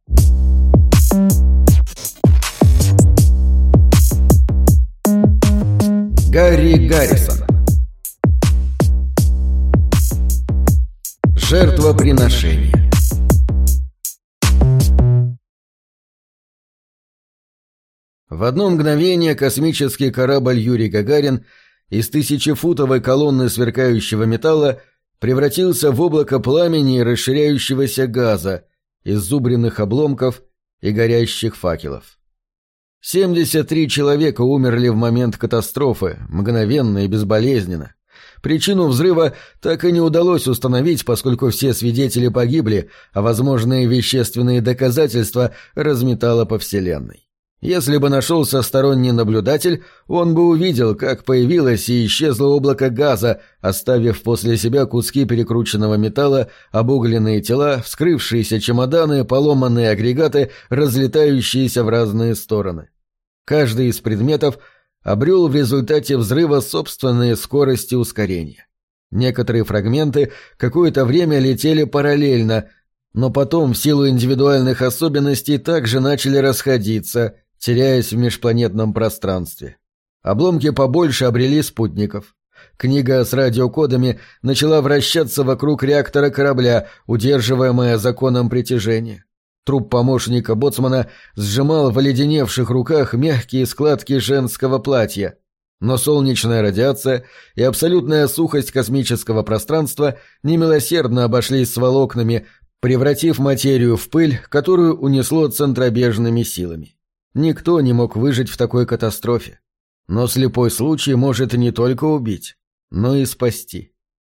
Гарри Гаррисон. Жертвоприношение. В одно мгновение космический корабль Юрий Гагарин из тысячефутовой колонны сверкающего металла превратился в облако пламени и расширяющегося газа, иззубренных обломков и горящих факелов. 73 человека умерли в момент катастрофы, мгновенно и безболезненно. Причину взрыва так и не удалось установить, поскольку все свидетели погибли, а возможные вещественные доказательства разметало по Вселенной. Если бы нашелся сторонний наблюдатель, он бы увидел, как появилось и исчезло облако газа, оставив после себя куски перекрученного металла, обугленные тела, вскрывшиеся чемоданы, поломанные агрегаты, разлетающиеся в разные стороны. Каждый из предметов обрел в результате взрыва собственные скорости ускорения. Некоторые фрагменты какое-то время летели параллельно, но потом в силу индивидуальных особенностей также начали расходиться, теряясь в межпланетном пространстве. Обломки побольше обрели спутников. Книга с радиокодами начала вращаться вокруг реактора корабля, удерживаемая законом притяжения. Труп помощника боцмана сжимал в оледеневших руках мягкие складки женского платья. Но солнечная радиация и абсолютная сухость космического пространства немилосердно обошлись с волокнами, превратив материю в пыль, которую унесло центробежными силами. Никто не мог выжить в такой катастрофе. Но слепой случай может не только убить, но и спасти.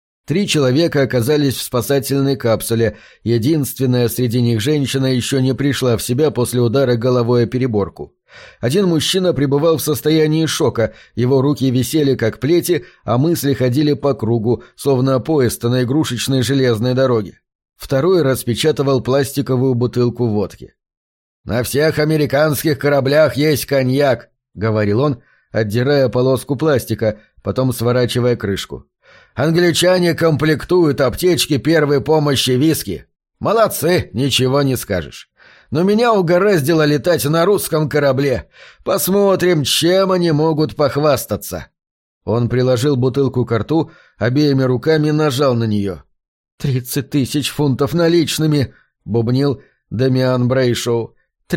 3 человека оказались в спасательной капсуле, единственная среди них женщина еще не пришла в себя после удара головой о переборку. Один мужчина пребывал в состоянии шока, его руки висели как плети, а мысли ходили по кругу, словно поезд на игрушечной железной дороге. Второй распечатывал пластиковую бутылку водки. «На всех американских кораблях есть коньяк», — говорил он, отдирая полоску пластика, потом сворачивая крышку. «Англичане комплектуют аптечки первой помощи виски. Молодцы, ничего не скажешь. Но меня угораздило летать на русском корабле. Посмотрим, чем они могут похвастаться». Он приложил бутылку к рту, обеими руками нажал на нее. 30 000 фунтов наличными», — бубнил Дамиан Брейшоу.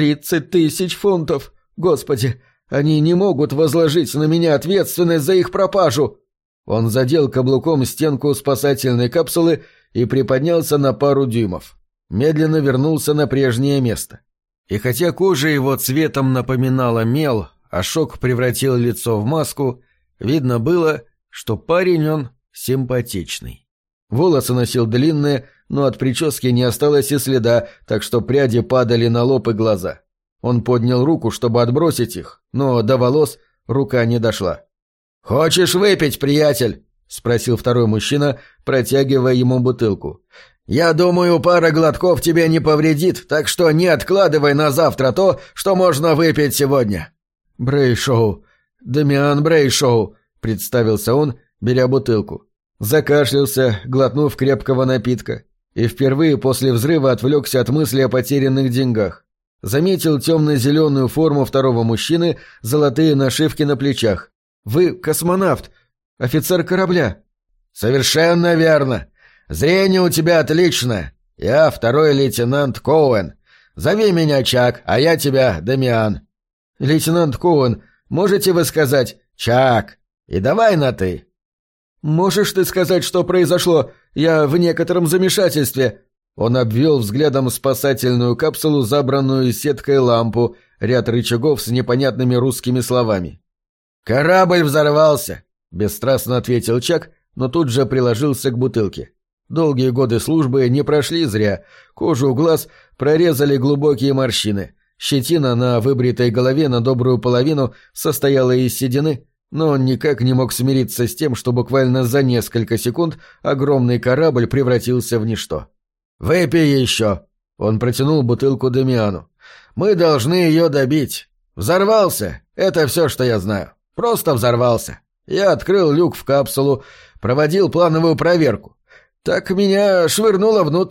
30 000 фунтов! Господи, они не могут возложить на меня ответственность за их пропажу!» Он задел каблуком стенку спасательной капсулы и приподнялся на пару дюймов. Медленно вернулся на прежнее место. И хотя кожа его цветом напоминала мел, а шок превратил лицо в маску, видно было, что парень он симпатичный. Волосы носил длинные, но от прически не осталось и следа, так что пряди падали на лоб и глаза. Он поднял руку, чтобы отбросить их, но до волос рука не дошла. «Хочешь выпить, приятель?» — спросил второй мужчина, протягивая ему бутылку. «Я думаю, пара глотков тебе не повредит, так что не откладывай на завтра то, что можно выпить сегодня». «Брейшоу, Дамиан Брейшоу», — представился он, беря бутылку. Закашлялся, глотнув крепкого напитка, и впервые после взрыва отвлекся от мысли о потерянных деньгах. Заметил темно-зеленую форму второго мужчины, золотые нашивки на плечах. «Вы космонавт, офицер корабля». «Совершенно верно. Зрение у тебя отличное. Я второй лейтенант Коуэн. Зови меня Чак, а я тебя Дамиан». «Лейтенант Коуэн, можете вы сказать «Чак»? И давай на «ты». «Можешь ты сказать, что произошло? Я в некотором замешательстве». Он обвел взглядом спасательную капсулу, забранную сеткой лампу, ряд рычагов с непонятными русскими словами. «Корабль взорвался», — бесстрастно ответил Чак, но тут же приложился к бутылке. Долгие годы службы не прошли зря. Кожу глаз прорезали глубокие морщины. Щетина на выбритой голове на добрую половину состояла из седины, но он никак не мог смириться с тем, что буквально за несколько секунд огромный корабль превратился в ничто. «Выпей еще!» — он протянул бутылку Дамиану. «Мы должны ее добить. Взорвался. Это все, что я знаю. Просто взорвался. Я открыл люк в капсулу, проводил плановую проверку. Так меня швырнуло внутрь.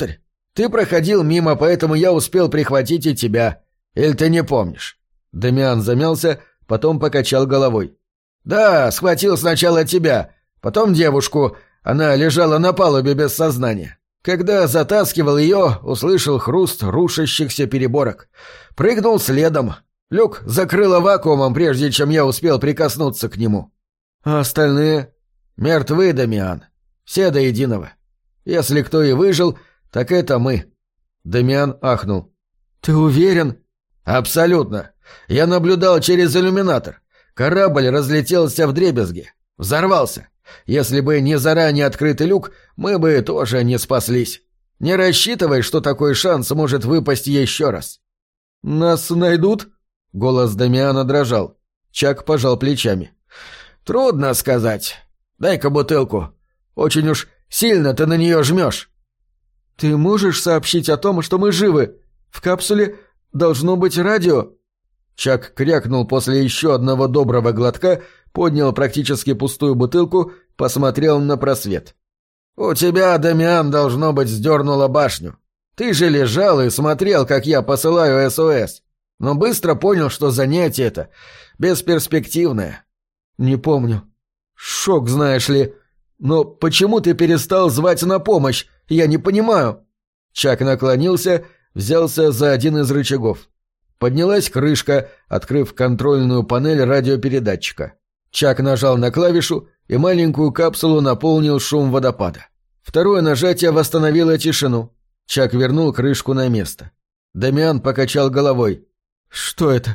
Ты проходил мимо, поэтому я успел прихватить и тебя. Или ты не помнишь?» Дамиан замялся, потом покачал головой. «Да, схватил сначала тебя, потом девушку. Она лежала на палубе без сознания. Когда затаскивал ее, услышал хруст рушащихся переборок. Прыгнул следом. Люк закрыло вакуумом, прежде чем я успел прикоснуться к нему. А остальные? Мертвы, Дамиан. Все до единого. Если кто и выжил, так это мы». Дамиан ахнул. «Ты уверен?» «Абсолютно. Я наблюдал через иллюминатор. Корабль разлетелся вдребезги. Взорвался. Если бы не заранее открытый люк, мы бы тоже не спаслись. Не рассчитывай, что такой шанс может выпасть еще раз». «Нас найдут?» Голос Дамиана дрожал. Чак пожал плечами. «Трудно сказать. Дай-ка бутылку. Очень уж сильно ты на нее жмешь». «Ты можешь сообщить о том, что мы живы? В капсуле должно быть радио?» Чак крякнул после еще одного доброго глотка, поднял практически пустую бутылку, посмотрел на просвет. «У тебя, Дамиан, должно быть, сдернуло башню. Ты же лежал и смотрел, как я посылаю СОС. Но быстро понял, что занятие это бесперспективное». «Не помню. Шок, знаешь ли. Но почему ты перестал звать на помощь? Я не понимаю». Чак наклонился, взялся за один из рычагов. Поднялась крышка, открыв контрольную панель радиопередатчика. Чак нажал на клавишу, и маленькую капсулу наполнил шум водопада. Второе нажатие восстановило тишину. Чак вернул крышку на место. Дамиан покачал головой. «Что это?»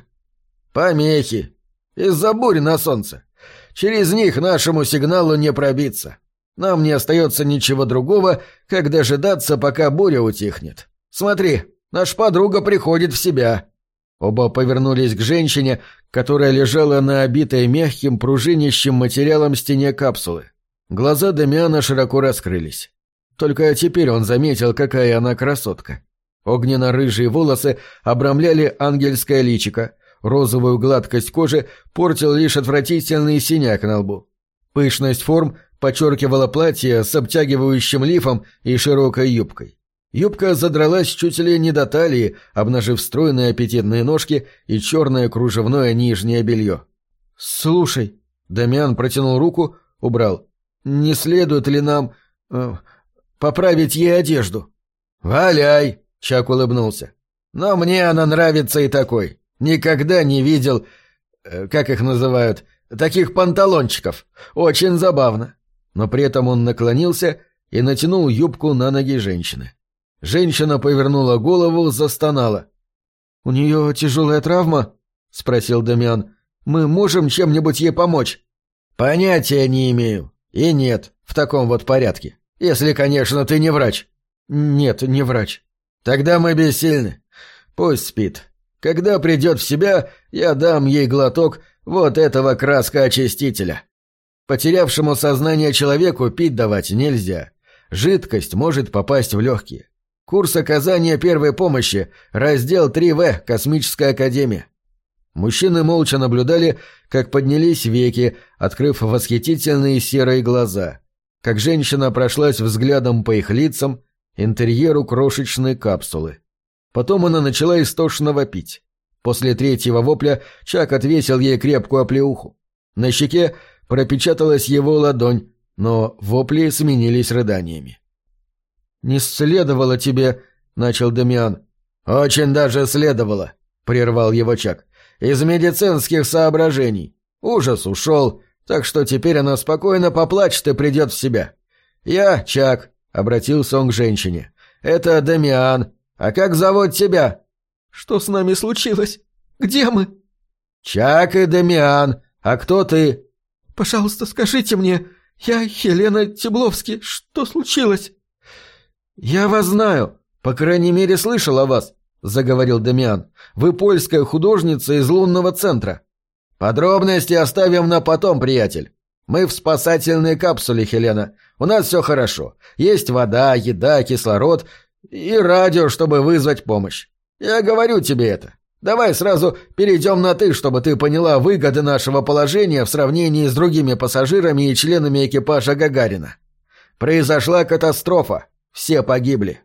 «Помехи. Из-за бури на солнце. Через них нашему сигналу не пробиться. Нам не остается ничего другого, как дожидаться, пока буря утихнет. Смотри, наша подруга приходит в себя». Оба повернулись к женщине, которая лежала на обитой мягким пружинящим материалом стене капсулы. Глаза Дамиана широко раскрылись. Только теперь он заметил, какая она красотка. Огненно-рыжие волосы обрамляли ангельское личико, розовую гладкость кожи портил лишь отвратительный синяк на лбу. Пышность форм подчеркивала платье с обтягивающим лифом и широкой юбкой. Юбка задралась чуть ли не до талии, обнажив стройные аппетитные ножки и черное кружевное нижнее белье. «Слушай», — Дамиан протянул руку, убрал, — «не следует ли нам поправить ей одежду?» «Валяй», — Чак улыбнулся. «Но мне она нравится и такой. Никогда не видел, как их называют, таких панталончиков. Очень забавно». Но при этом он наклонился и натянул юбку на ноги женщины. Женщина повернула голову, застонала. «У нее тяжелая травма?» — спросил Дамиан. «Мы можем чем-нибудь ей помочь?» «Понятия не имею. И нет, в таком вот порядке. Если, конечно, ты не врач». «Нет, не врач». «Тогда мы бессильны. Пусть спит. Когда придет в себя, я дам ей глоток вот этого краскоочистителя. Потерявшему сознание человеку пить давать нельзя. Жидкость может попасть в легкие. Курс оказания первой помощи, раздел 3В, Космическая академия». Мужчины молча наблюдали, как поднялись веки, открыв восхитительные серые глаза, как женщина прошлась взглядом по их лицам, интерьеру крошечной капсулы. Потом она начала истошно вопить. После третьего вопля Чак отвесил ей крепкую оплеуху. На щеке пропечаталась его ладонь, но вопли сменились рыданиями. «Не следовало тебе», — начал Дамиан. «Очень даже следовало», — прервал его Чак. «Из медицинских соображений. Ужас ушел, так что теперь она спокойно поплачет и придет в себя. Я Чак», — обратился он к женщине. «Это Дамиан. А как зовут тебя?» «Что с нами случилось? Где мы?» «Чак и Дамиан. А кто ты?» «Пожалуйста, скажите мне. Я Хелена Тебловски. Что случилось?» «Я вас знаю. По крайней мере, слышал о вас», — заговорил Дамиан. «Вы польская художница из лунного центра». «Подробности оставим на потом, приятель. Мы в спасательной капсуле, Хелена. У нас все хорошо. Есть вода, еда, кислород и радио, чтобы вызвать помощь. Я говорю тебе это. Давай сразу перейдем на «ты», чтобы ты поняла выгоды нашего положения в сравнении с другими пассажирами и членами экипажа Гагарина. Произошла катастрофа. Все погибли.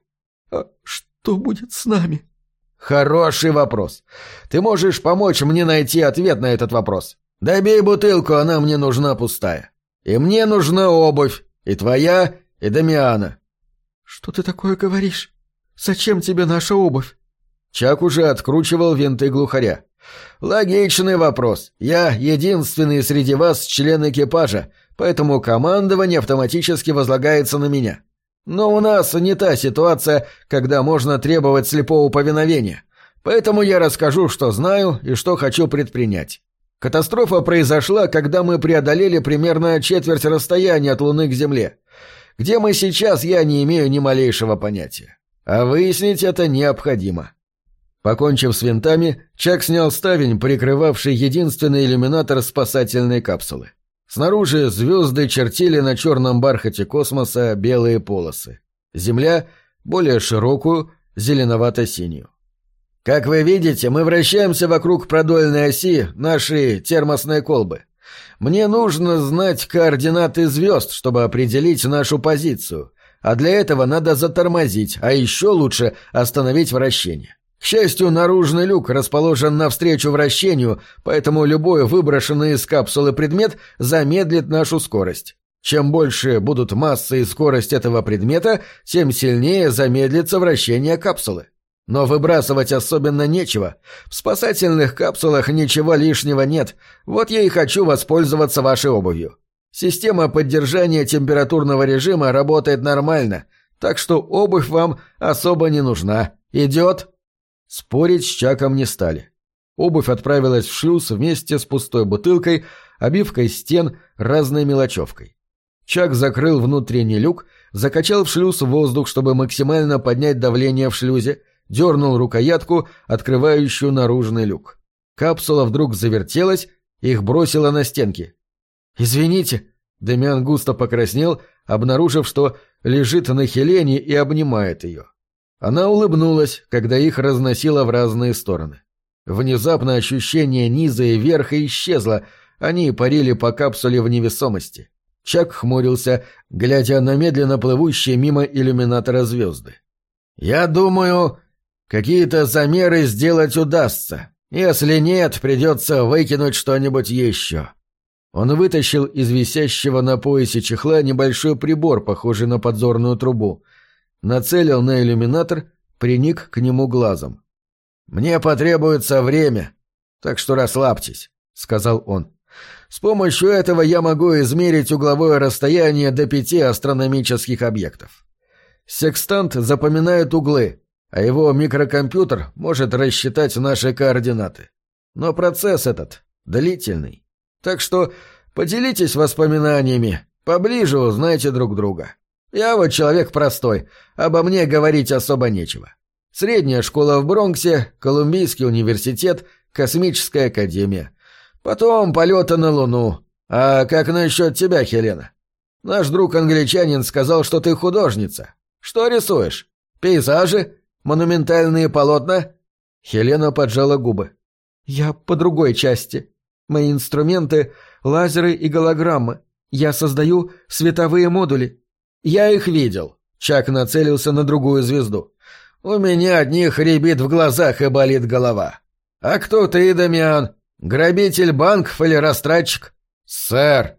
«А что будет с нами?» Хороший вопрос. Ты можешь помочь мне найти ответ на этот вопрос. Добей бутылку, она мне нужна пустая. И мне нужна обувь, и твоя, и Дамиана. Что ты такое говоришь? Зачем тебе наша обувь? Чак уже откручивал винты глухаря. Логичный вопрос. Я единственный среди вас член экипажа, поэтому командование автоматически возлагается на меня. Но у нас не та ситуация, когда можно требовать слепого повиновения. Поэтому я расскажу, что знаю и что хочу предпринять. Катастрофа произошла, когда мы преодолели примерно четверть расстояния от Луны к Земле. Где мы сейчас, я не имею ни малейшего понятия. А выяснить это необходимо. Покончив с винтами, Чак снял ставень, прикрывавший единственный иллюминатор спасательной капсулы. Снаружи звезды чертили на черном бархате космоса белые полосы. Земля — более широкую, зеленовато-синюю. Как вы видите, мы вращаемся вокруг продольной оси нашей термосной колбы. Мне нужно знать координаты звезд, чтобы определить нашу позицию, а для этого надо затормозить, а еще лучше остановить вращение. К счастью, наружный люк расположен навстречу вращению, поэтому любой выброшенный из капсулы предмет замедлит нашу скорость. Чем больше будут масса и скорость этого предмета, тем сильнее замедлится вращение капсулы. Но выбрасывать особенно нечего. В спасательных капсулах ничего лишнего нет, вот я и хочу воспользоваться вашей обувью. Система поддержания температурного режима работает нормально, так что обувь вам особо не нужна. Идет? Спорить с Чаком не стали. Обувь отправилась в шлюз вместе с пустой бутылкой, обивкой стен, разной мелочевкой. Чак закрыл внутренний люк, закачал в шлюз воздух, чтобы максимально поднять давление в шлюзе, дернул рукоятку, открывающую наружный люк. Капсула вдруг завертелась, их бросило на стенки. «Извините», — Дамиан густо покраснел, обнаружив, что лежит на Хелене и обнимает ее. Она улыбнулась, когда их разносило в разные стороны. Внезапно ощущение низа и верха исчезло, они парили по капсуле в невесомости. Чак хмурился, глядя на медленно плывущие мимо иллюминатора звезды. «Я думаю, какие-то замеры сделать удастся. Если нет, придется выкинуть что-нибудь еще». Он вытащил из висящего на поясе чехла небольшой прибор, похожий на подзорную трубу. Нацелил на иллюминатор, приник к нему глазом. «Мне потребуется время, так что расслабьтесь», — сказал он. «С помощью этого я могу измерить угловое расстояние до 5 астрономических объектов. Секстант запоминает углы, а его микрокомпьютер может рассчитать наши координаты. Но процесс этот длительный. Так что поделитесь воспоминаниями, поближе узнайте друг друга. Я вот человек простой, обо мне говорить особо нечего. Средняя школа в Бронксе, Колумбийский университет, Космическая академия. Потом полеты на Луну. А как насчет тебя, Хелена? Наш друг-англичанин сказал, что ты художница. Что рисуешь? Пейзажи? Монументальные полотна?» Хелена поджала губы. «Я по другой части. Мои инструменты — лазеры и голограммы. Я создаю световые модули». «Я их видел». Чак нацелился на другую звезду. «У меня от них рябит в глазах и болит голова. А кто ты, Дамиан? Грабитель банков или растратчик?» «Сэр,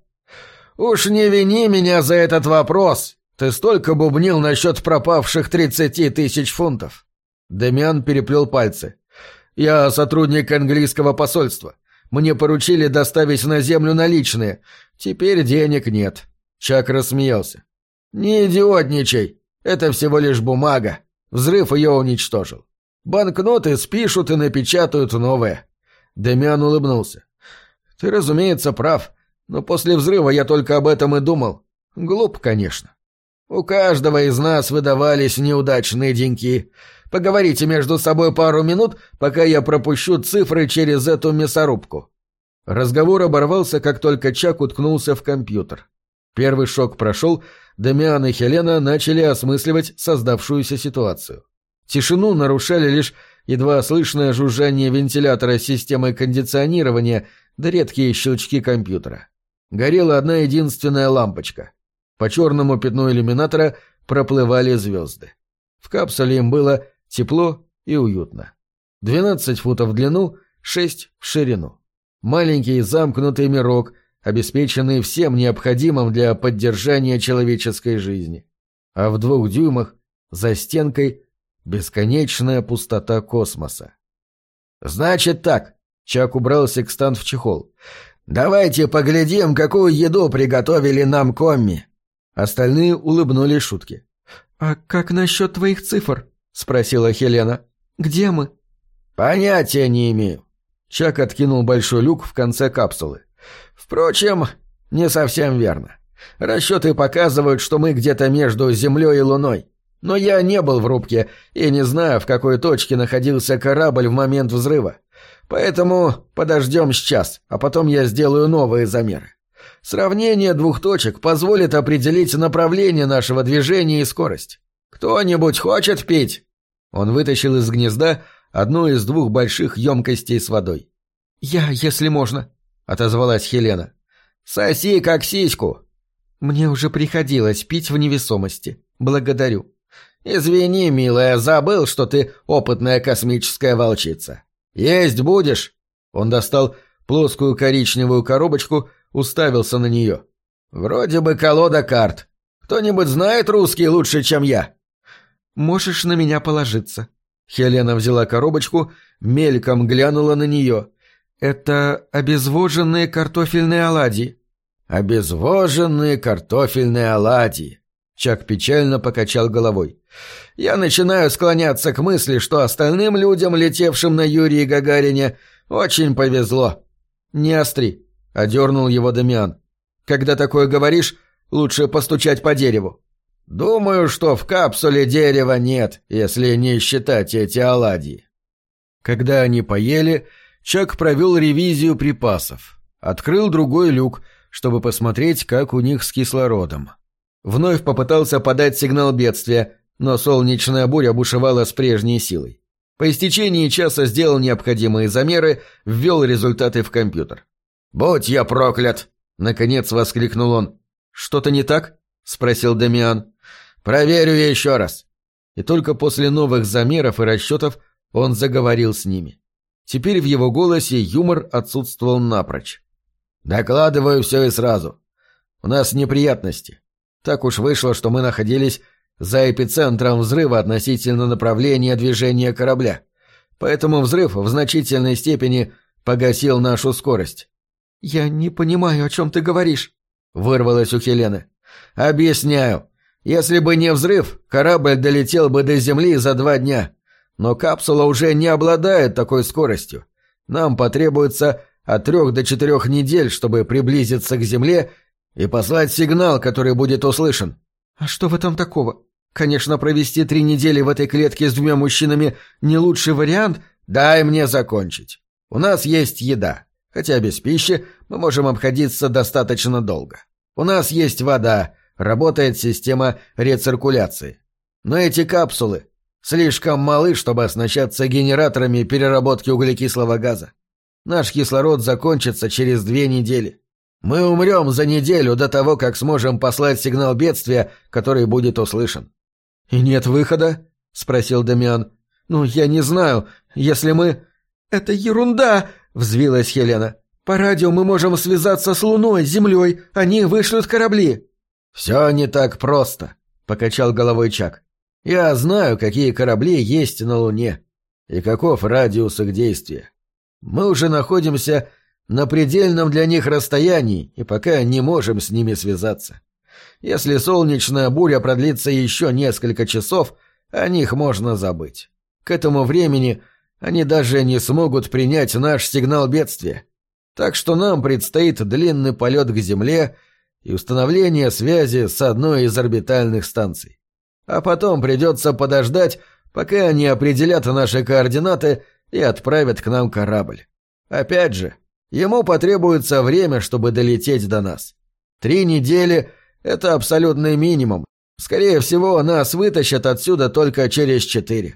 уж не вини меня за этот вопрос. Ты столько бубнил насчет пропавших 30 тысяч фунтов». Дамиан переплел пальцы. «Я сотрудник английского посольства. Мне поручили доставить на землю наличные. Теперь денег нет». Чак рассмеялся. «Не идиотничай. Это всего лишь бумага. Взрыв ее уничтожил. Банкноты спишут и напечатают новые». Дамиан улыбнулся. «Ты, разумеется, прав. Но после взрыва я только об этом и думал. Глуп, конечно. У каждого из нас выдавались неудачные деньки. Поговорите между собой пару минут, пока я пропущу цифры через эту мясорубку». Разговор оборвался, как только Чак уткнулся в компьютер. Первый шок прошел, Дамиан и Хелена начали осмысливать создавшуюся ситуацию. Тишину нарушали лишь едва слышное жужжание вентилятора с системой кондиционирования да редкие щелчки компьютера. Горела одна единственная лампочка. По черному пятну иллюминатора проплывали звезды. В капсуле им было тепло и уютно. 12 футов в длину, 6 в ширину. Маленький замкнутый мирок, обеспеченный всем необходимым для поддержания человеческой жизни. А в 2 дюймах, за стенкой, бесконечная пустота космоса. «Значит так», — Чак убрал секстант в чехол. «Давайте поглядим, какую еду приготовили нам комми». Остальные улыбнулись шутке. «А как насчет твоих цифр?» — спросила Хелена. «Где мы?» «Понятия не имею». Чак откинул большой люк в конце капсулы. «Впрочем, не совсем верно. Расчеты показывают, что мы где-то между Землей и Луной. Но я не был в рубке и не знаю, в какой точке находился корабль в момент взрыва. Поэтому подождем час, а потом я сделаю новые замеры. Сравнение 2 точек позволит определить направление нашего движения и скорость. Кто-нибудь хочет пить?» Он вытащил из гнезда одну из 2 больших емкостей с водой. «Я, если можно», — отозвалась Хелена. «Соси как сиську». «Мне уже приходилось пить в невесомости. Благодарю». «Извини, милая, забыл, что ты опытная космическая волчица. Есть будешь?» Он достал плоскую коричневую коробочку, уставился на нее. «Вроде бы колода карт. Кто-нибудь знает русский лучше, чем я?» «Можешь на меня положиться». Хелена взяла коробочку, мельком глянула на нее. «Это обезвоженные картофельные оладьи». «Обезвоженные картофельные оладьи». Чак печально покачал головой. «Я начинаю склоняться к мысли, что остальным людям, летевшим на Юрии Гагарине, очень повезло». «Не остри», — одернул его Дамиан. «Когда такое говоришь, лучше постучать по дереву». «Думаю, что в капсуле дерева нет, если не считать эти оладьи». Когда они поели, Чак провел ревизию припасов. Открыл другой люк, чтобы посмотреть, как у них с кислородом. Вновь попытался подать сигнал бедствия, но солнечная буря бушевала с прежней силой. По истечении часа сделал необходимые замеры, ввел результаты в компьютер. «Будь я проклят!» — наконец воскликнул он. «Что-то не так?» — спросил Дамиан. «Проверю еще раз». И только после новых замеров и расчетов он заговорил с ними. Теперь в его голосе юмор отсутствовал напрочь. «Докладываю все и сразу. У нас неприятности. Так уж вышло, что мы находились за эпицентром взрыва относительно направления движения корабля. Поэтому взрыв в значительной степени погасил нашу скорость». «Я не понимаю, о чем ты говоришь», — вырвалось у Хелены. «Объясняю. Если бы не взрыв, корабль долетел бы до Земли за 2 дня. Но капсула уже не обладает такой скоростью. Нам потребуется от 3 до 4 недель, чтобы приблизиться к Земле и послать сигнал, который будет услышан». «А что в этом такого? Конечно, провести 3 недели в этой клетке с 2 мужчинами не лучший вариант». «Дай мне закончить. У нас есть еда, хотя без пищи мы можем обходиться достаточно долго. У нас есть вода, работает система рециркуляции. Но эти капсулы слишком малы, чтобы оснащаться генераторами переработки углекислого газа. Наш кислород закончится через 2 недели. Мы умрем за неделю до того, как сможем послать сигнал бедствия, который будет услышан». «И нет выхода?» — спросил Дамиан. «Ну, я не знаю, если мы...» «Это ерунда!» — взвилась Хелена. «По радио мы можем связаться с Луной, Землей, они вышлют корабли». «Все не так просто», — покачал головой Чак. «Я знаю, какие корабли есть на Луне и каков радиус их действия. Мы уже находимся на предельном для них расстоянии и пока не можем с ними связаться. Если солнечная буря продлится еще несколько часов, о них можно забыть. К этому времени они даже не смогут принять наш сигнал бедствия. Так что нам предстоит длинный полет к Земле и установление связи с одной из орбитальных станций. А потом придется подождать, пока они определят наши координаты и отправят к нам корабль. Опять же, ему потребуется время, чтобы долететь до нас. 3 недели — это абсолютный минимум. Скорее всего, нас вытащат отсюда только через 4.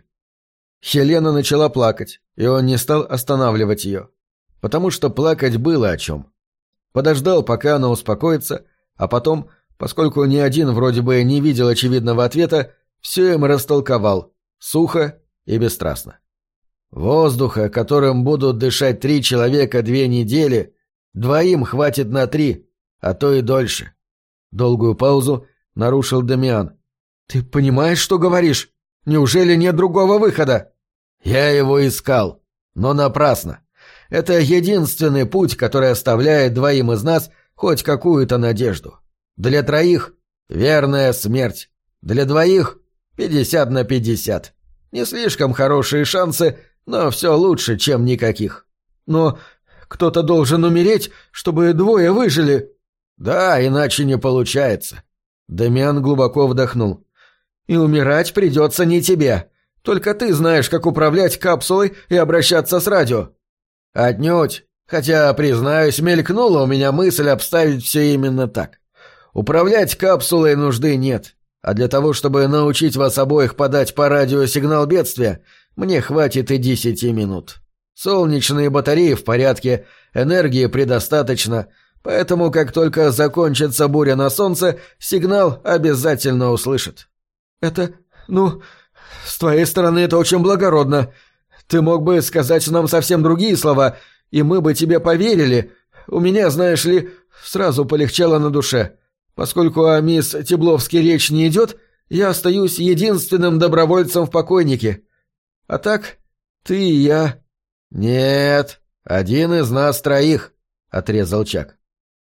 Хелена начала плакать, и он не стал останавливать ее. Потому что плакать было о чем. Подождал, пока она успокоится, а потом, поскольку ни один вроде бы не видел очевидного ответа, все им растолковал, сухо и бесстрастно. Воздуха, которым будут дышать 3 человека 2 недели, 2 хватит на 3, а то и дольше. Долгую паузу нарушил Дамиан. «Ты понимаешь, что говоришь? Неужели нет другого выхода?» «Я его искал, но напрасно. Это единственный путь, который оставляет 2 из нас хоть какую-то надежду. Для 3 — верная смерть. Для 2 — 50 на 50. Не слишком хорошие шансы, но все лучше, чем никаких». «Но кто-то должен умереть, чтобы 2 выжили». «Да, иначе не получается». Дамиан глубоко вдохнул. «И умирать придется не тебе. Только ты знаешь, как управлять капсулой и обращаться с радио». «Отнюдь. Хотя, признаюсь, мелькнула у меня мысль обставить все именно так. Управлять капсулой нужды нет. А для того, чтобы научить вас обоих подать по радио сигнал бедствия, мне хватит и 10 минут. Солнечные батареи в порядке, энергии предостаточно, поэтому как только закончится буря на солнце, сигнал обязательно услышит». «Это... с твоей стороны это очень благородно. Ты мог бы сказать нам совсем другие слова, и мы бы тебе поверили. У меня, знаешь ли, сразу полегчало на душе. Поскольку о мисс Тебловски речь не идет, я остаюсь единственным добровольцем в покойнике. А так, ты и я...» «Нет, один из нас 3, — отрезал Чак.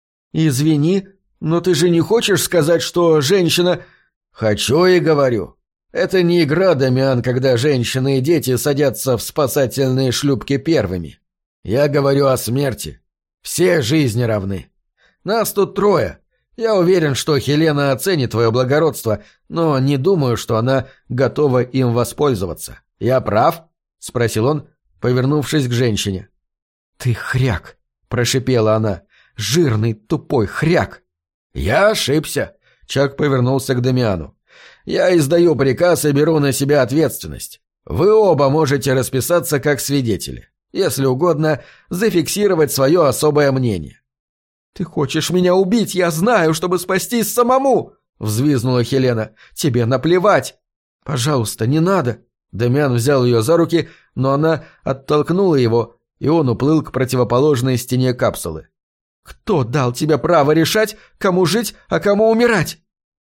«Извини, но ты же не хочешь сказать, что женщина...» «Хочу и говорю. Это не игра, Дамиан, когда женщины и дети садятся в спасательные шлюпки первыми. Я говорю о смерти. Все жизни равны. Нас тут 3. Я уверен, что Хелена оценит твое благородство, но не думаю, что она готова им воспользоваться. Я прав?» — спросил он, повернувшись к женщине. «Ты хряк!» — прошипела она. «Жирный, тупой хряк!» «Я ошибся!» — Чак повернулся к Дамиану. «Я издаю приказ и беру на себя ответственность. Вы оба можете расписаться как свидетели. Если угодно, зафиксировать свое особое мнение». «Ты хочешь меня убить, я знаю, чтобы спастись самому!» — взвизгнула Хелена. «Тебе наплевать!» «Пожалуйста, не надо!» Дамиан взял ее за руки, но она оттолкнула его, и он уплыл к противоположной стене капсулы. «Кто дал тебе право решать, кому жить, а кому умирать?»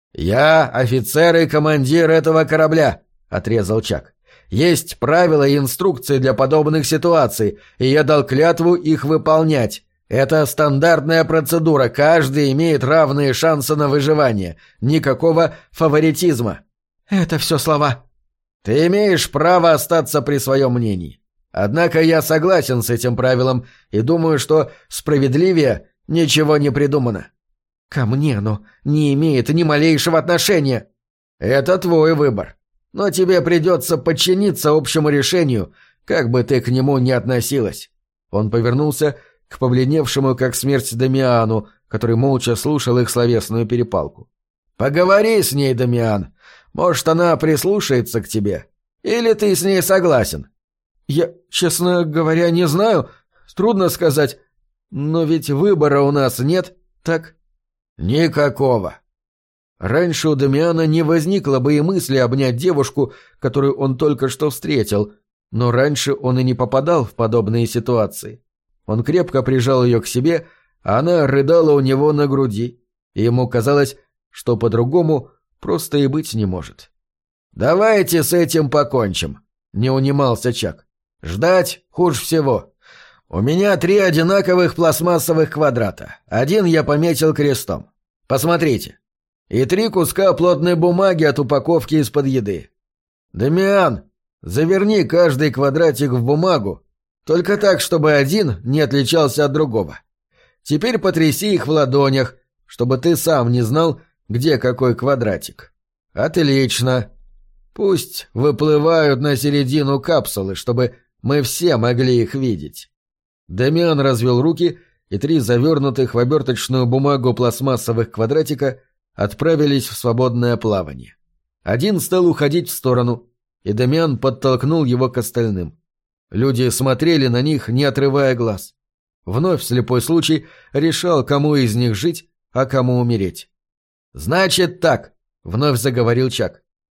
«Я офицер и командир этого корабля», — отрезал Чак. «Есть правила и инструкции для подобных ситуаций, и я дал клятву их выполнять. Это стандартная процедура, каждый имеет равные шансы на выживание. Никакого фаворитизма». «Это все слова». «Ты имеешь право остаться при своем мнении. Однако я согласен с этим правилом и думаю, что справедливее ничего не придумано». «Ко мне оно не имеет ни малейшего отношения». «Это твой выбор. Но тебе придется подчиниться общему решению, как бы ты к нему ни относилась». Он повернулся к побледневшему как смерть Дамиану, который молча слушал их словесную перепалку. «Поговори с ней, Дамиан. Может, она прислушается к тебе. Или ты с ней согласен?» «Я, честно говоря, не знаю. Трудно сказать. Но ведь выбора у нас нет, так?» «Никакого». Раньше у Дамиана не возникло бы и мысли обнять девушку, которую он только что встретил, но раньше он и не попадал в подобные ситуации. Он крепко прижал ее к себе, а она рыдала у него на груди, и ему казалось, что по-другому просто и быть не может. «Давайте с этим покончим», — не унимался Чак. «Ждать хуже всего. У меня 3 одинаковых пластмассовых квадрата. Один я пометил крестом. Посмотрите. И 3 куска плотной бумаги от упаковки из-под еды. Дамиан, заверни каждый квадратик в бумагу, только так, чтобы один не отличался от другого. Теперь потряси их в ладонях, чтобы ты сам не знал, где какой квадратик. Отлично. Пусть выплывают на середину капсулы, чтобы мы все могли их видеть». Дамиан развел руки, и 3 завернутых в оберточную бумагу пластмассовых квадратика отправились в свободное плавание. Один стал уходить в сторону, и Дамиан подтолкнул его к остальным. Люди смотрели на них, не отрывая глаз. Вновь слепой случай решал, кому из них жить, а кому умереть. «Значит так», — вновь заговорил Чак.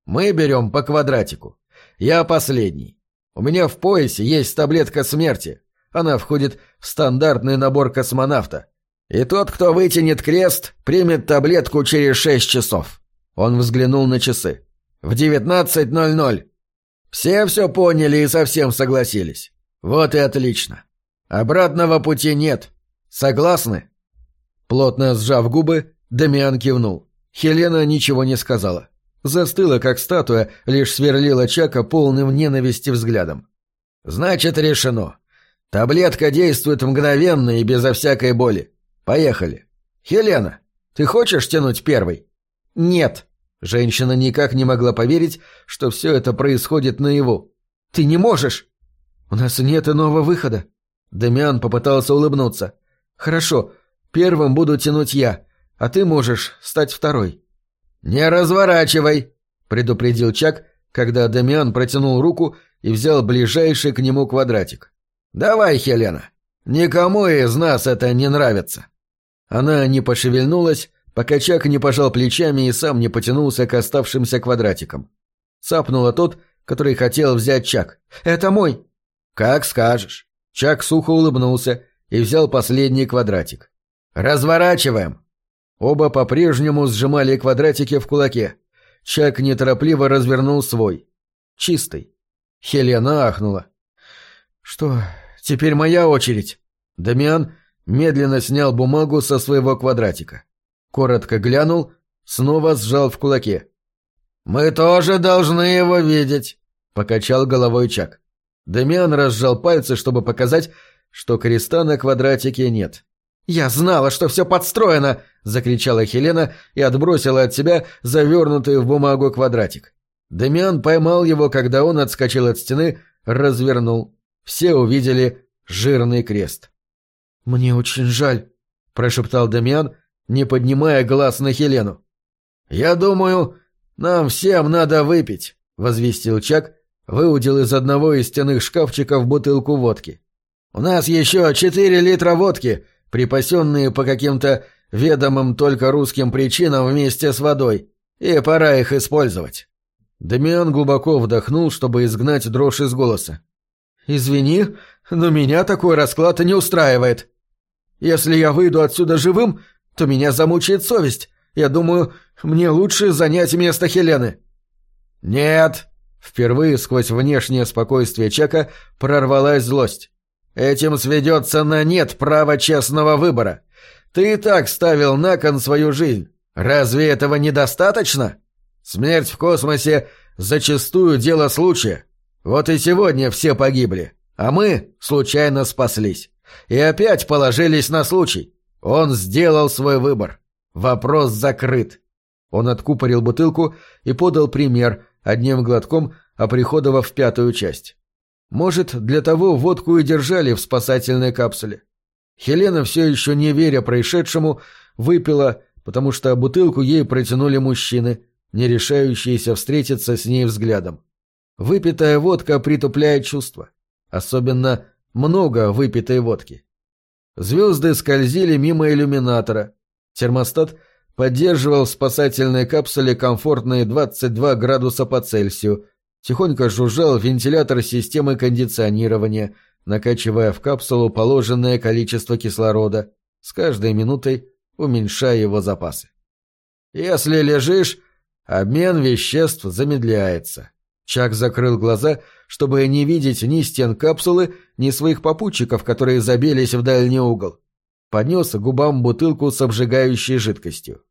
Мы берем по квадратику. Я последний. У меня в поясе есть таблетка смерти. Она входит в стандартный набор космонавта. И тот, кто вытянет крест, примет таблетку через 6 часов. Он взглянул на часы. В 19:00. Все поняли и совсем согласились. Вот и отлично. Обратного пути нет. Согласны? Плотно сжав губы, Дамиан кивнул. Хелена ничего не сказала. Застыла, как статуя, лишь сверлила Чака полным ненависти взглядом. «Значит, решено. Таблетка действует мгновенно и безо всякой боли. Поехали. Хелена, ты хочешь тянуть первой?» «Нет». Женщина никак не могла поверить, что все это происходит наяву. «Ты не можешь!» «У нас нет иного выхода». Дамиан попытался улыбнуться. «Хорошо, первым буду тянуть я, а ты можешь стать второй». «Не разворачивай!» — предупредил Чак, когда Дамиан протянул руку и взял ближайший к нему квадратик. «Давай, Хелена. Никому из нас это не нравится». Она не пошевельнулась, пока Чак не пожал плечами и сам не потянулся к оставшимся квадратикам. Цапнула тот, который хотел взять Чак. «Это мой!» «Как скажешь». Чак сухо улыбнулся и взял последний квадратик. «Разворачиваем!» Оба по-прежнему сжимали квадратики в кулаке. Чак неторопливо развернул свой. Чистый. Хелена ахнула. «Что, теперь моя очередь?» Дамиан медленно снял бумагу со своего квадратика. Коротко глянул, снова сжал в кулаке. «Мы тоже должны его видеть», — покачал головой Чак. Дамиан разжал пальцы, чтобы показать, что креста на квадратике нет. «Я знала, что все подстроено!» — закричала Хелена и отбросила от себя завернутый в бумагу квадратик. Дамиан поймал его, когда он отскочил от стены, развернул. Все увидели жирный крест. «Мне очень жаль», — прошептал Дамиан, не поднимая глаз на Хелену. «Я думаю, нам всем надо выпить», — возвестил Чак, выудил из одного из стенных шкафчиков бутылку водки. «У нас еще 4 литра водки, припасенные по каким-то ведомым только русским причинам вместе с водой, и пора их использовать». Дамиан глубоко вдохнул, чтобы изгнать дрожь из голоса. «Извини, но меня такой расклад не устраивает. Если я выйду отсюда живым, то меня замучает совесть. Я думаю, мне лучше занять место Хелены». «Нет», — впервые сквозь внешнее спокойствие Чака прорвалась злость. «Этим сведется на нет право честного выбора. Ты и так ставил на кон свою жизнь. Разве этого недостаточно? Смерть в космосе зачастую дело случая. Вот и сегодня все погибли, а мы случайно спаслись. И опять положились на случай. Он сделал свой выбор. Вопрос закрыт». Он откупорил бутылку и подал пример, одним глотком оприходовав 5-ю часть. Может, для того водку и держали в спасательной капсуле. Хелена, все еще не веря происшедшему, выпила, потому что бутылку ей протянули мужчины, не решающиеся встретиться с ней взглядом. Выпитая водка притупляет чувства. Особенно много выпитой водки. Звезды скользили мимо иллюминатора. Термостат поддерживал в спасательной капсуле комфортные 22 градуса по Цельсию. Тихонько жужжал вентилятор системы кондиционирования, накачивая в капсулу положенное количество кислорода, с каждой минутой уменьшая его запасы. «Если лежишь, обмен веществ замедляется». Чак закрыл глаза, чтобы не видеть ни стен капсулы, ни своих попутчиков, которые забились в дальний угол. Поднес к губам бутылку с обжигающей жидкостью.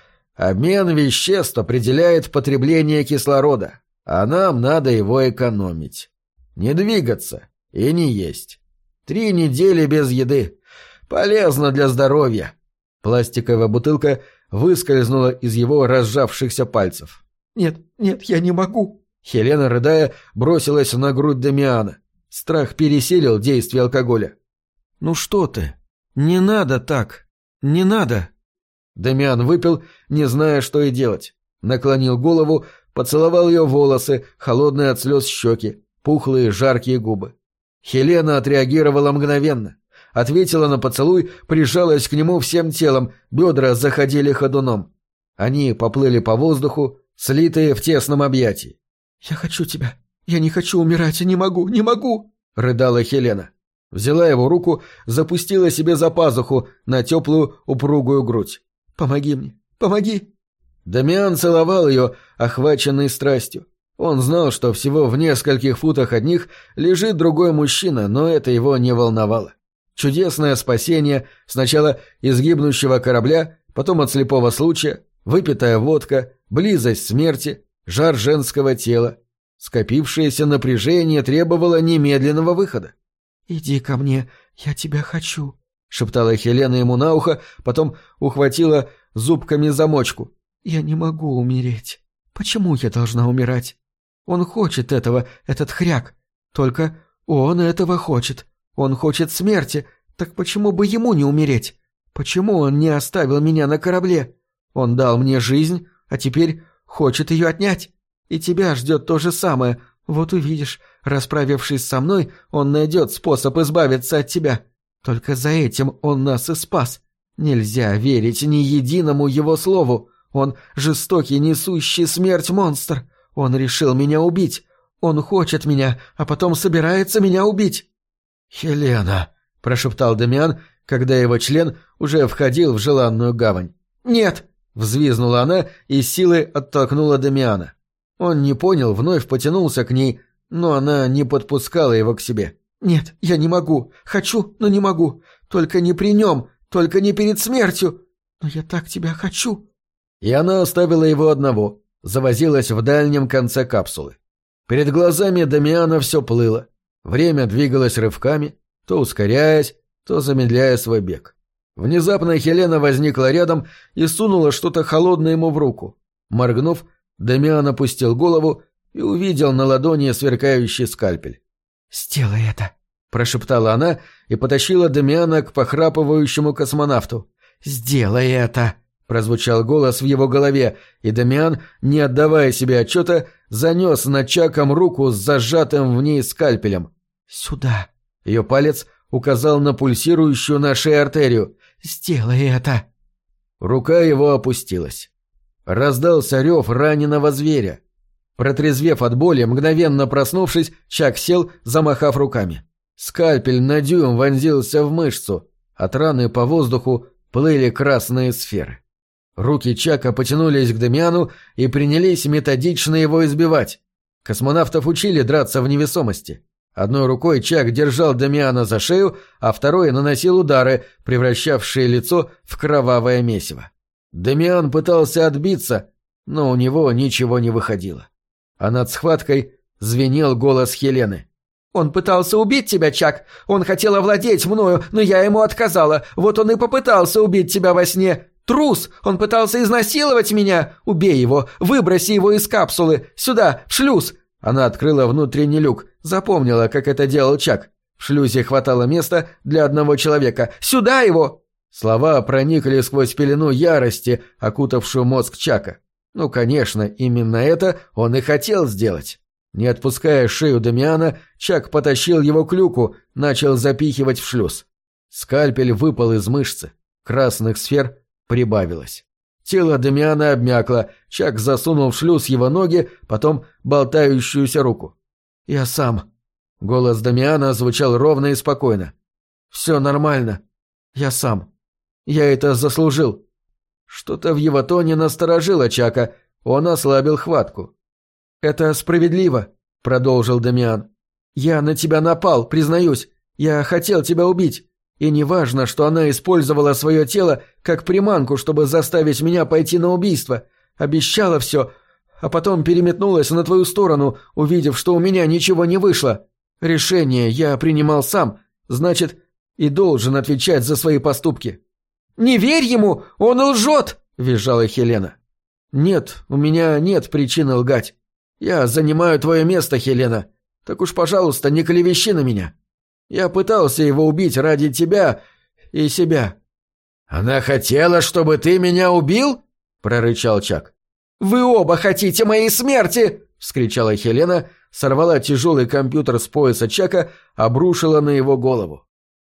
«Обмен веществ определяет потребление кислорода, а нам надо его экономить. Не двигаться и не есть. 3 недели без еды. Полезно для здоровья». Пластиковая бутылка выскользнула из его разжавшихся пальцев. «Нет, я не могу». Хелена, рыдая, бросилась на грудь Дамиана. Страх пересилил действие алкоголя. «Ну что ты? Не надо так. Не надо». Дамиан выпил, не зная, что и делать. Наклонил голову, поцеловал ее волосы, холодные от слез щеки, пухлые жаркие губы. Хелена отреагировала мгновенно. Ответила на поцелуй, прижалась к нему всем телом, бедра заходили ходуном. Они поплыли по воздуху, слитые в тесном объятии. «Я хочу тебя. Я не хочу умирать. Не могу, не могу!» — рыдала Хелена. Взяла его руку, запустила себе за пазуху на теплую упругую грудь. «Помоги мне, помоги!» Дамиан целовал ее, охваченный страстью. Он знал, что всего в нескольких футах от них лежит другой мужчина, но это его не волновало. Чудесное спасение сначала из гибнущего корабля, потом от слепого случая, выпитая водка, близость смерти, жар женского тела. Скопившееся напряжение требовало немедленного выхода. «Иди ко мне, я тебя хочу», — шептала Хелена ему на ухо, потом ухватила зубками замочку. «Я не могу умереть. Почему я должна умирать? Он хочет этого, этот хряк. Только он этого хочет. Он хочет смерти. Так почему бы ему не умереть? Почему он не оставил меня на корабле? Он дал мне жизнь, а теперь хочет ее отнять. И тебя ждет то же самое. Вот увидишь, расправившись со мной, он найдет способ избавиться от тебя. Только за этим он нас и спас. Нельзя верить ни единому его слову. Он жестокий, несущий смерть монстр. Он решил меня убить. Он хочет меня, а потом собирается меня убить». «Хелена», — прошептал Дамиан, когда его член уже входил в желанную гавань. «Нет», — взвизгнула она и силой оттолкнула Дамиана. Он не понял, вновь потянулся к ней, но она не подпускала его к себе. «Нет, я не могу. Хочу, но не могу. Только не при нем, только не перед смертью. Но я так тебя хочу». И она оставила его одного, завозилась в дальнем конце капсулы. Перед глазами Дамиана все плыло. Время двигалось рывками, то ускоряясь, то замедляя свой бег. Внезапно Хелена возникла рядом и сунула что-то холодное ему в руку. Моргнув, Дамиан опустил голову и увидел на ладони сверкающий скальпель. «Сделай это», — прошептала она и потащила Дамиана к похрапывающему космонавту. «Сделай это», — прозвучал голос в его голове, и Дамиан, не отдавая себе отчета, занес над Чаком руку с зажатым в ней скальпелем. «Сюда». Ее палец указал на пульсирующую на шее артерию. «Сделай это». Рука его опустилась. Раздался рев раненого зверя. Протрезвев от боли, мгновенно проснувшись, Чак сел, замахав руками. Скальпель на дюйм вонзился в мышцу. От раны по воздуху плыли красные сферы. Руки Чака потянулись к Дамиану и принялись методично его избивать. Космонавтов учили драться в невесомости. Одной рукой Чак держал Дамиана за шею, а второй наносил удары, превращавшие лицо в кровавое месиво. Дамиан пытался отбиться, но у него ничего не выходило. А над схваткой звенел голос Хелены. «Он пытался убить тебя, Чак. Он хотел овладеть мною, но я ему отказала. Вот он и попытался убить тебя во сне. Трус! Он пытался изнасиловать меня! Убей его! Выброси его из капсулы! Сюда, в шлюз!» Она открыла внутренний люк, запомнила, как это делал Чак. В шлюзе хватало места для одного человека. «Сюда его!» Слова проникли сквозь пелену ярости, окутавшую мозг Чака. Ну, конечно, именно это он и хотел сделать. Не отпуская шею Дамиана, Чак потащил его к люку, начал запихивать в шлюз. Скальпель выпал из мышцы. Красных сфер прибавилось. Тело Дамиана обмякло, Чак засунул в шлюз его ноги, потом болтающуюся руку. «Я сам». Голос Дамиана звучал ровно и спокойно. «Все нормально. Я сам. Я это заслужил». Что-то в его тоне насторожило Чака, он ослабил хватку. «Это справедливо», — продолжил Дамиан. «Я на тебя напал, признаюсь. Я хотел тебя убить. И не важно, что она использовала свое тело как приманку, чтобы заставить меня пойти на убийство. Обещала все, а потом переметнулась на твою сторону, увидев, что у меня ничего не вышло. Решение я принимал сам, значит, и должен отвечать за свои поступки». «Не верь ему! Он лжет!» — визжала Хелена. «Нет, у меня нет причины лгать. Я занимаю твое место, Хелена. Так уж, пожалуйста, не клевещи на меня. Я пытался его убить ради тебя и себя». «Она хотела, чтобы ты меня убил?» — прорычал Чак. «Вы оба хотите моей смерти!» — вскричала Хелена, сорвала тяжелый компьютер с пояса Чака, обрушила на его голову.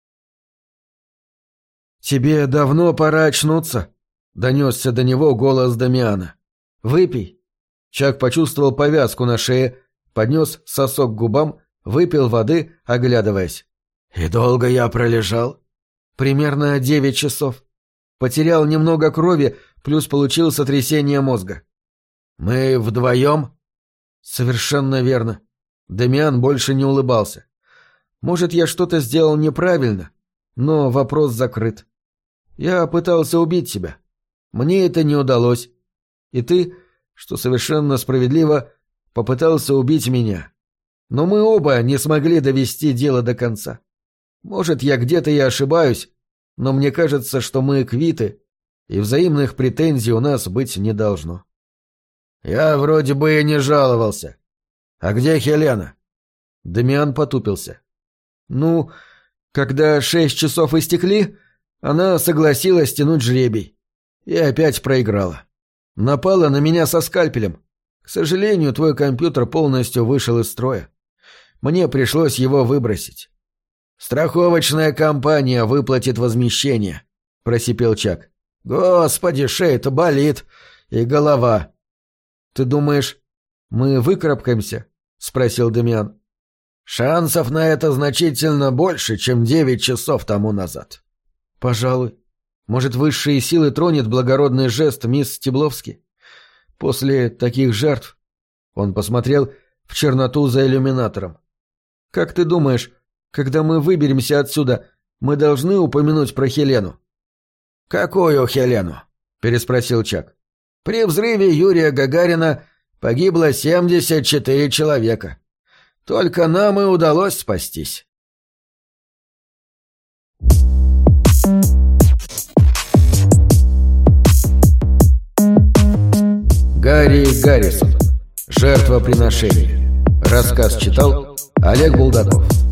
«Тебе давно пора очнуться», — донесся до него голос Дамиана. «Выпей». Чак почувствовал повязку на шее, поднес сосок к губам, выпил воды, оглядываясь. «И долго я пролежал?» «Примерно 9 часов. Потерял немного крови, плюс получил сотрясение мозга». «Мы вдвоем?» «Совершенно верно». Дамиан больше не улыбался. «Может, я что-то сделал неправильно, но вопрос закрыт. Я пытался убить тебя. Мне это не удалось. И ты, что совершенно справедливо, попытался убить меня. Но мы оба не смогли довести дело до конца. Может, я где-то и ошибаюсь, но мне кажется, что мы квиты, и взаимных претензий у нас быть не должно». «Я вроде бы и не жаловался. А где Хелена?» Дамиан потупился. «Ну, когда 6 часов истекли, она согласилась тянуть жребий. И опять проиграла. Напала на меня со скальпелем. К сожалению, твой компьютер полностью вышел из строя. Мне пришлось его выбросить». «Страховочная компания выплатит возмещение», — просипел Чак. «Господи, шея-то болит. И голова». «Ты думаешь, мы выкарабкаемся?» — спросил Дамиан. «Шансов на это значительно больше, чем 9 часов тому назад». «Пожалуй. Может, высшие силы тронет благородный жест мисс Стебловски? После таких жертв...» Он посмотрел в черноту за иллюминатором. «Как ты думаешь, когда мы выберемся отсюда, мы должны упомянуть про Хелену?» «Какую Хелену?» — переспросил Чак. «При взрыве Юрия Гагарина погибло 74 человека. Только нам и удалось спастись». Гарри Гаррисон. Жертвоприношение. Рассказ читал Олег Булдаков.